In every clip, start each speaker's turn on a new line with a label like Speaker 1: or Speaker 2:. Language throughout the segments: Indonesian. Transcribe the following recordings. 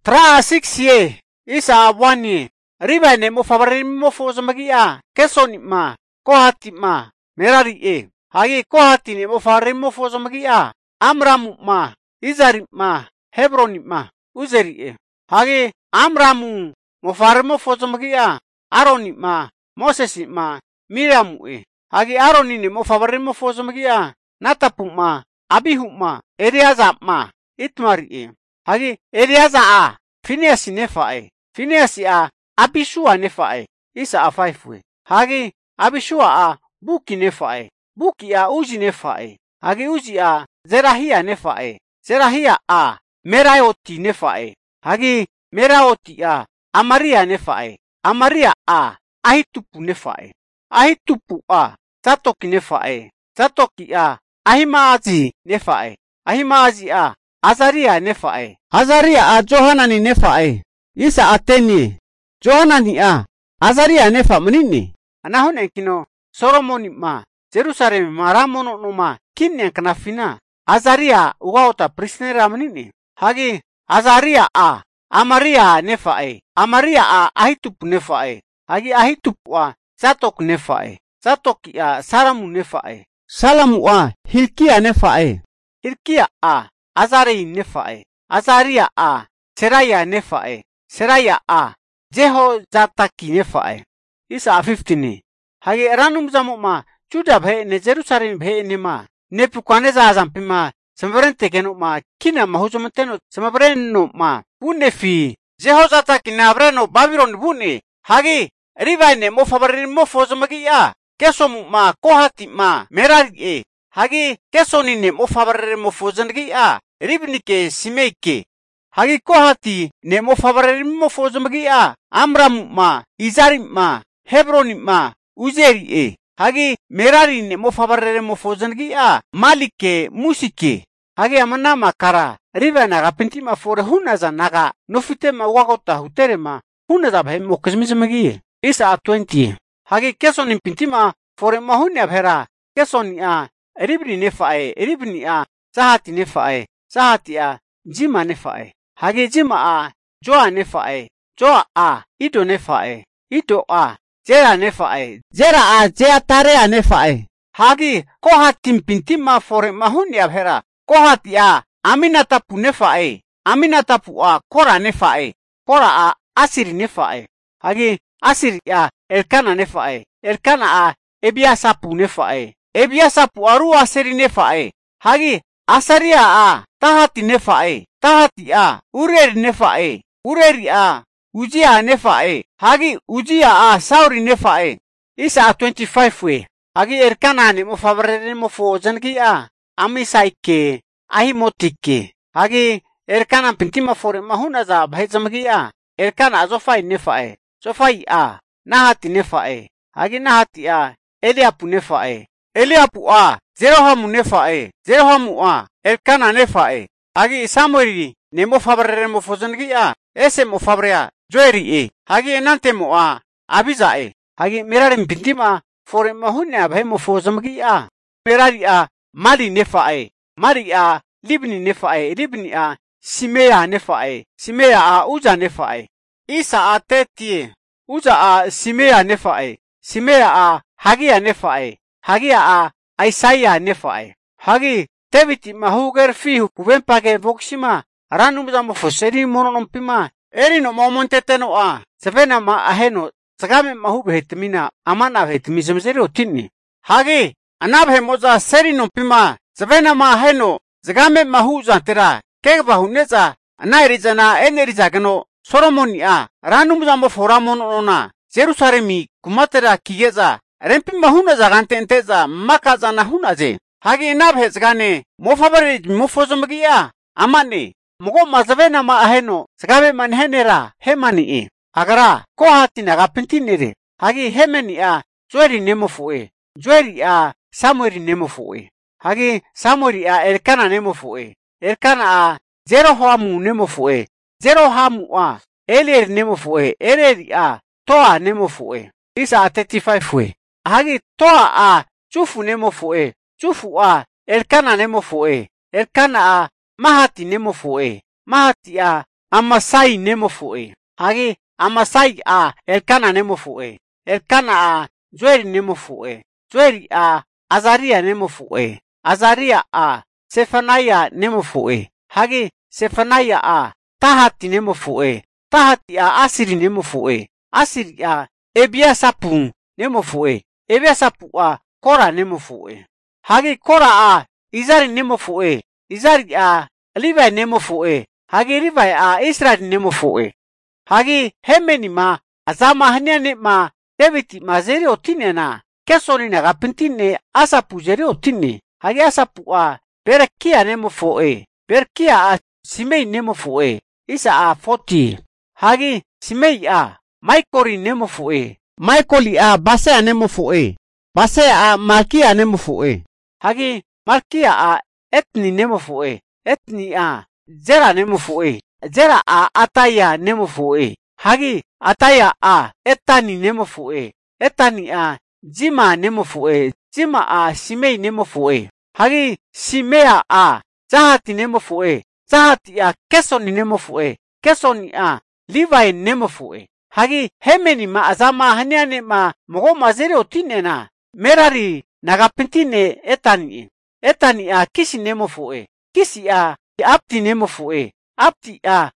Speaker 1: Tra 6 isa wani. Riba ne mo favore mo fozo magia. Kesoni ma. Kohati ma. Merari Hagi kohati ne mo favore mo fozo magia. Amramu ma. Izari ma. Hebroni ma. Uzeri Hagi Amramu mo favore mo fozo magia. Aroni ma. Moses ma. Miriamu Hagi Aroni ne mo favore mo fozo magia. Natapu ma. Abihu ma. Eliaza ma. Itmari Hagi Eliaza Phineas nefa Phineas Abishua nefa Isa A5 Hagi Abishua Buki nefa Buki Uzi nefa Hagi Uzi Zerahia nefa Zerahia Meraioti nefa Hagi Meraioti Amaria nefa Amaria Ahitupu nefa Ahitupu Zatoki nefa Zatoki Ahimaazi nefa Ahimaazi Azaria nefa Azaria Johanani nefa Isa Ateni Johanani Azaria nefa menini Anahone kino Solomoni ma Jerusalem maramono no ma kinne kanafina Azaria ugaota prisonera menini Hagi Azaria Amaria nefa Amaria Ahitupu nefa Hagi Ahitupu Zatok nefa Zatok Salamu nefa Salamu Hilkia nefa Hilkia Azari nefa Azaria Seraya nefa Seraya Jehozataki nefa Isa 15 Hagi ranum zamu ma Juda bhe ne Jerusalem bhe ne ma Nebuchadnezzar zampima Sembrente keno ma kina mahuzumteno sembreno ma bunefi Jehozataki na breno Babylon bune Hagi rivaine mo fabarin mo fozumagi kesomu ma kohati ma merari Hagi kesoni ne mo fabarin mo fozumagi ribnike simeke Hagi kohati ne mo fabarin mo fozumagi Amram ma Izari ma Hebroni ma Uzeri Hagi merari ne mo fabarin mo fozumagi Malike musike Hagi amana makara riva naga pentima fore hunaza naga nofitema wagota huterema hunaza bhe mo kesmizmagi Isa 20 Hagi kesoni pintima fore mahunya bhera kesoni ribni nefa ribni sahati nefa sahati jima nefa Hagi jima joa nefa joa ido nefa ido jera nefa jera jeatarea nefa Hagi kohatim pintima fore mahunya bhera kohati Aminatapu nefa Aminatapu Kora nefa Kora Asiri nefa Hagi Asiri Elkana nefa Elkana Ebiasapu nefa Ebiasapu Aru Asiri nefa Hagi Asaria Tahati nefa Tahati Ureri nefa Ureri Ujia nefa Hagi Ujia Sauri nefa Isa 25 Hagi Elkana ne mo favorere mo fo zangi Amisaike Ahimotike Hagi Elkana pintima fore mahuna za bhaizamgi Elkana Zofai nefa Zofai Nahati nefa Hagi Nahati Eliapu nefa Eliapu Zerohamu nefa Zerohamu Elkana nefa Hagi Samueli nemo fabrere mo fozangi ese mo fabrea Joeri Hagi enante mo Abiza Hagi Merari pintima fore mahuna bhai mo fozamgi Merari Mali nefa Mari Libni nefa Libni Simea nefa Simea Uza nefa Isa Teti Uza Simea nefa Simea Hagia nefa Hagia Isaiah nefa Hagi Teviti mahuger fihu Puvempage voxima Ranum zamo foseri mononompima Erino momenteteno Sevena ma aheno Sagame mahube hetmina Amana hetmizemzeri otini Hagi Anabhe moza seri nompima Zavena ma heno Zagame mahuza tera Kegba huneza Anairizana eneriza gano Solomoni Ranum zamo foramonona Jerusalemi kumatera kigeza Rempi mahuna zagante enteza Makaza na hunaze Hagi inabhe zagane Mofabari mofozomagi Amane Mugo mazavena ma aheno Zagame manhenera Hemani Agara kohati nagapintinere Hagi hemeni Joeri nemofue Joeri Samueli nemofue Hagi Samueli Elkana nemofue Elkana Zerohamu nemofue Zerohamu Elier nemofue Elier Toa nemofue Isa 35 Hagi Toa Chufu nemofue Chufu Elkana nemofue Elkana Mahati nemofue Mahati Amasai nemofu'e. Hage Amasai Elkana nemofu'e. Elkana Joeli nemofu'e. Joeli Azaria nemofu'e. Azaria Sefanaya nemofu'e. Hage Sefanaya Tahati nemofu'e. Tahati Asiri nemofu'e. Asiri Ebiasapu nemofu'e. Ebiasapu Kora nemofu'e. Hage Kora Izari nemofu'e. Izari Levi nemofu'e. Hage Levi Israel nemofu'e. Hage Hemeni azama hanyane David zeri otinena. Kesoni nagapintine Asapu zeri otine. Hage Asapu Berekia nemofu'e. Berekia Simei nemofu'e. Isa 40. Hage Simei Maikori nemofu'e. Maikoli Basea nemofu'e. Basea Malkia nemofu'e. Hage Malkia Etni nemofu'e. Etni Zera nemofu'e. Zera Ataya nemofu'e. Hage Ataya Etani nemofu'e. Etani Jima nemofu'e. Jima Simei nemofu'e. Hage Simea Zahati nemofu'e. Zahati Kesoni nemofu'e. Kesoni Levi nemofu'e. Hage Hemeni azama hanyane Mogo zeri otinena. Merari nagapintine Etani. Etani Kishi nemofu'e. Kishi Abdi nemofu'e. Abdi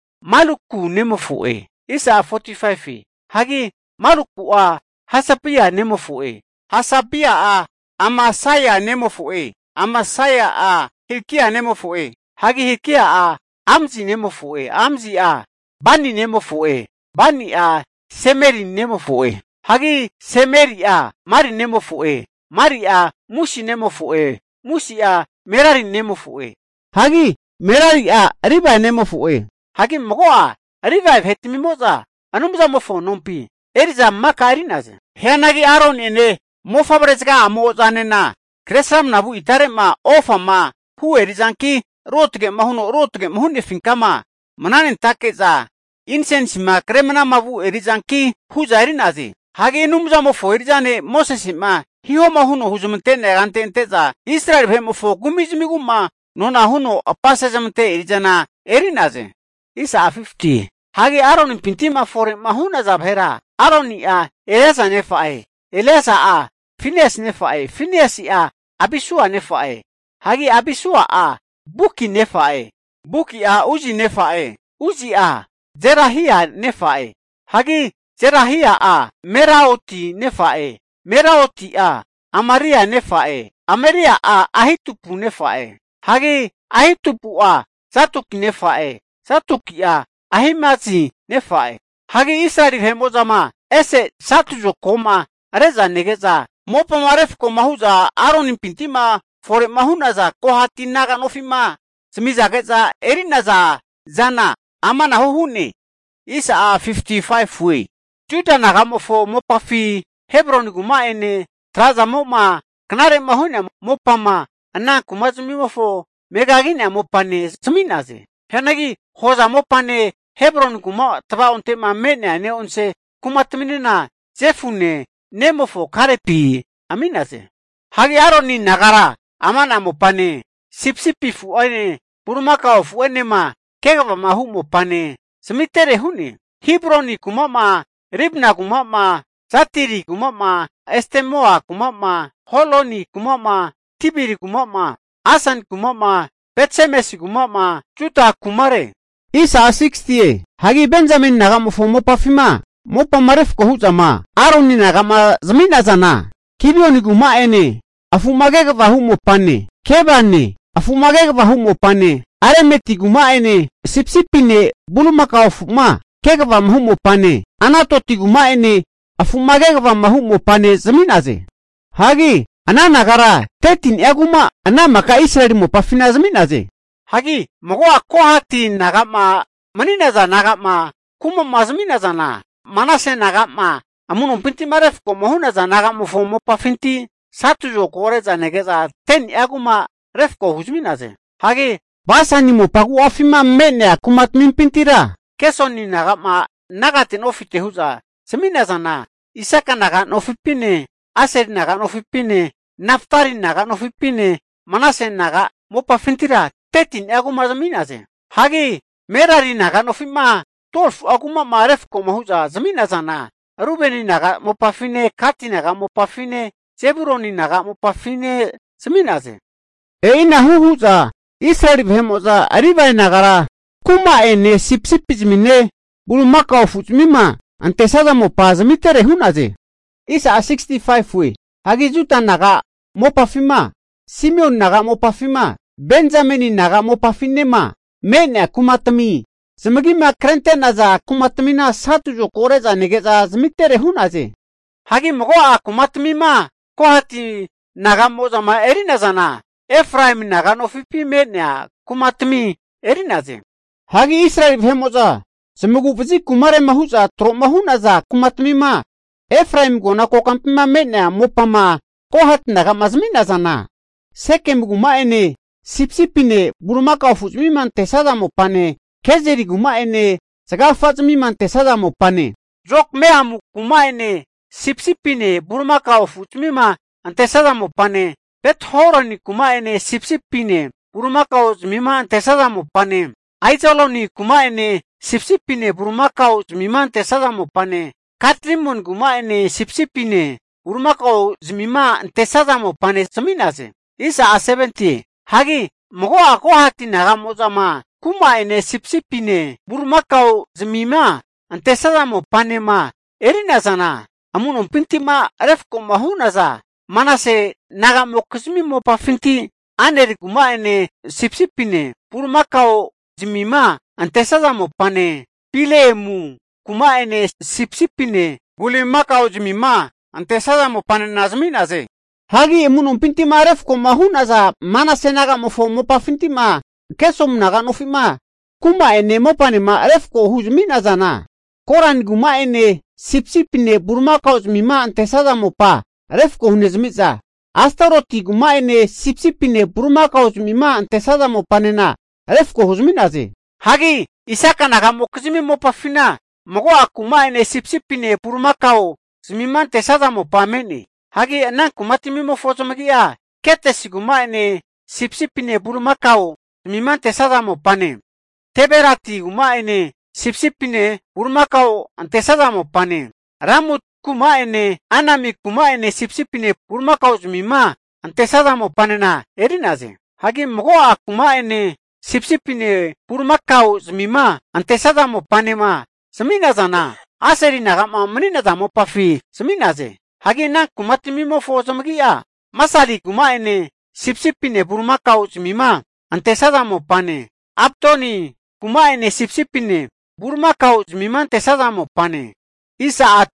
Speaker 1: Maluku nemofu'e. Isa 45. Hage Maluku Hasabia nemofu'e. Hasabia Amasaya nemofu'e. Amasaya Hilkia nemofu'e. Hage Hilkia Amzi nemofu'e. Amzi Bani nemofu'e. Bani Semeri nemofu'e. Hage Semeri Mari nemofu'e. Mari Mushi nemofu'e. Mushi Merari nemofu'e. Hage Merari Riba nemofu'e. Hage Mogoa Riba hetmimoza. Anumza mofo nompi. Eriza makarinaze. Henagi Aaron ene mofabrezga amozanena. Kresam nabu itare ofa hu erizanki rotge mahune finkama. Mananen takeza. Insensi kremna mabu erizanki hu zairinaze. Hage numza mofo erizane Moses hiho mahuno huzumtene gantenteza. Israel mofo gumizmiguma nona huno apasezamte erizana erinaze. Isa 50. Hage Aaron pintima fore mahuna zabhera. Aaron Eleza nefae. Eleza Phineas nefae. Phineas Abisua nefae. Hage Abisua Buki nefae. Buki Uzi nefae. Uzi Zerahia nefae. Hage Zerahia Meraoti nefae. Meraoti Amaria nefae. Amaria Ahitupu nefae. Hage Ahitupu Zatuki nefae. Zatuki Ahimazi nefae. Hage Israel hemozama ese satujo koma reza negeza mopa marefko mahuza Aaron pintima fore mahunaza kohati naga nofima smiza geza erinaza zana amana hohune. Isa 55 we. Juda nagamofo mopafi Hebron guma ene traza moma knare mahuna mopama ana kumazumimofo megagine mopane sminaze. Henagi hoza mopane Hebron guma taba onte mene ne onse kumatminina Jefune nemofo karepi aminaze. Hage Aroni nagara amana mopane sipsipi fu ene burumaka fu ene kegava mahu mopane smitere hune. Hebroni kumama Ribna kumama Zatiri kumama Estemoa kumama Holoni kumama Tibiri kumama Asan kumama Betsemesi kumama Juta kumare. Isa 60. Hage Benjamin nagamofo mopafima mopa maref ko huzama Aroni nagama zamina zana Kibioni guma ene afumagega vahu mopane kebane afumagega vahu mopane aremeti guma ene sipsipine bulumaka ofuma kega va mahu mopane anatoti guma ene afumagega va mahu mopane zaminaze. Hage ananagara tetin eguma anamaka Israel mopafina zaminaze. Hage mogoa kohati nagama maninaza nagama kuma mazminaza na Manase nagama amuno pinti maref ko mohuna za nagama fo mopafinti satujo kore za negeza ten eguma ref ko huzminaze. Hage basani mopagu afima mene akumat mimpintira kesoni nagama nagatin ofite huza seminaza na Isaka nagan ofipine Aser nagan ofipine Naftari nagan ofipine Manase naga mopafintira tetin eguma zaminaze. Hage Merari naga nofima 12 aguma maref ko mahuza zamina zana. Rubeni naga mopafine, Kati naga mopafine, Zeburoni naga mopafine zaminaze. Ina huhuza Israeli behemoza ariba nagara kuma ene sipsipizmine bulumaka ofuzmima antesada mopa zamitere hunaze. Isa 65 we hagizuta naga mopafima, Simeon naga mopafima, Benjamin naga mopafinema, mene kumatami zamagima krente naza kumatamina satujo koreza negeza zamitere hunaze. Hagi mogoa kumatamima kohati naga mozama erinazana. Efraim naga nofipi mene kumatami erinaze. Hagi Israel behemoza zamagu vizi kumare mahuza tro mahunaza kumatamima. Efraim gona kokampima mene mopama kohat naga mazminazana. Sekem guma ene sipsipine burumaka ofuzmiman tesada mopane. Kezeri guma ene zagafazmiman tesada mopane. Jok meamu guma ene sipsipine burumaka ofuzmima antesada mopane. Bet horoni kuma ene sipsipine burumaka zmima antesada mopane. Aizoloni kuma ene sipsipine burumaka zmima antesada mopane. Katrimon kuma ene sipsipine burumaka zmima antesada mopane zaminaze. Isa a 70 hagi mogoa kohati naga mozama kuma ene sipsipine burumaka zmima antesada mopane ma erinazana. Amunon pintima refko mahunaza. Manase naga mokizmi mopafinti aneri kuma ene sipsipine burumaka zmima antesada mopane. Pilemu kuma ene sipsipine bulimaka zmima antesada mopane nazminaze. Hagi emunon pinti maref ko mahunaza manase naga mofo mopafintima kesom naga nofima kuma ene mopane ma ref ko huzminazana. Koran guma ene sipsipine burumaka zmima antesada mopa ref ko hunezmiza. Astaroti guma ene sipsipine burumaka zmima antesada mopanena ref ko huzminaze. Hagi Isaka naga mokizmi mopafina mogoa kuma ene sipsipine burumaka zmima antesada mopamene. Hagi nan kumatimi mofozomagia kete siguma ene sipsipine burumaka zmima antesada mopane. Teberati guma ene sipsipine burumaka antesada mopane. Ramut kuma ene Anami kuma ene sipsipine burumaka zmima antesada mopanena erinaze. Hagi mogoa kuma ene sipsipine burumaka zmima antesada mopanema zaminazana. Aseri naga maninaza mopafi zaminaze. Hagi nan kumatimi mofozomagia masali kuma ene sipsipine burumaka zmima antesada mopane. Abdoni kuma ene sipsipine burumaka zmima antesada mopane. Isa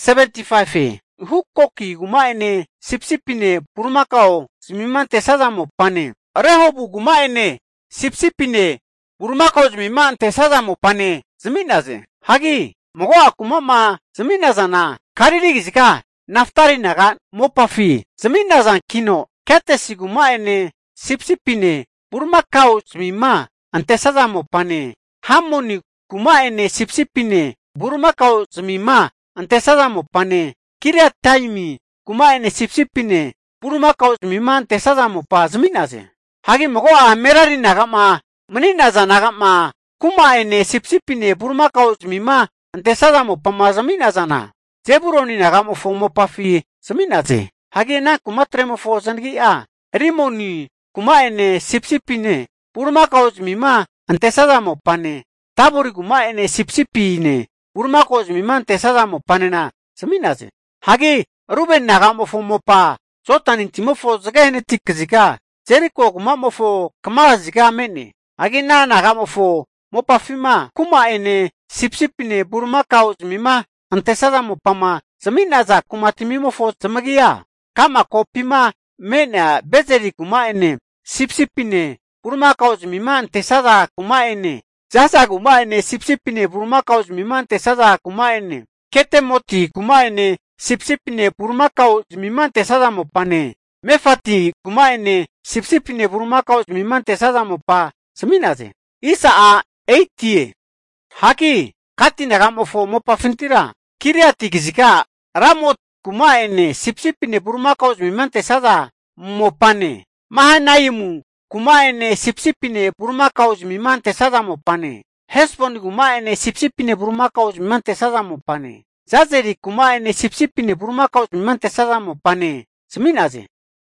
Speaker 1: 75 hukoki guma ene sipsipine burumaka zmima antesada mopane. Rehobu guma ene sipsipine burumaka zmima antesada mopane zaminaze. Hagi mogoa kumama zaminazana karirigizika Naftari naga mopafi zaminazan kino kete siguma ene sipsipine burumaka zmima antesada mopane. Hamoni kuma ene sipsipine burumaka zmima antesada mopane. Kiriataimi kuma ene sipsipine burumaka zmima antesada mopa zaminaze. Hagi mogoa merari nagama maninaza nagama kuma ene sipsipine burumaka zmima antesada mopama zaminazana. Zeburoni naga mofo mopafi zaminaze. Hagi na kumatre mofo zangia Rimoni kuma ene sipsipine burumaka zmima antesada mopane. Tabori kuma ene sipsipine burumaka zmima antesada mopanena zaminaze. Hagi Ruben naga mofo mopa zotanin timofo zagahene tikzika Jericho kuma mofo kamara zika mene. Hagi na naga mofo mopafima kuma ene sipsipine burumaka zmima antesada mopama zaminaza kumatimi mofo zamagia. Kama kopima mena bezeri kuma ene sipsipine burumaka zmima antesada kuma ene. Jasa kuma ene sipsipine burumaka zmima antesada kuma ene. Kete moti kuma ene sipsipine burumaka zmima antesada mopane. Mefati kuma ene sipsipine burumaka zmima antesada mopa zaminaze. Isa a 80 Hagi Kati naga mofo mopafintira Kiriati gizika Ramot kuma ene sipsipine burumaka zmima antesada mopane. Mahanaimu kuma ene sipsipine burumaka zmima antesada mopane. Hesbon kumaene sipsipine burumakaw mimante sazamo pane. Zazeri kumaene sipsipine burumakaw mimante sazamo pane. Seminaze.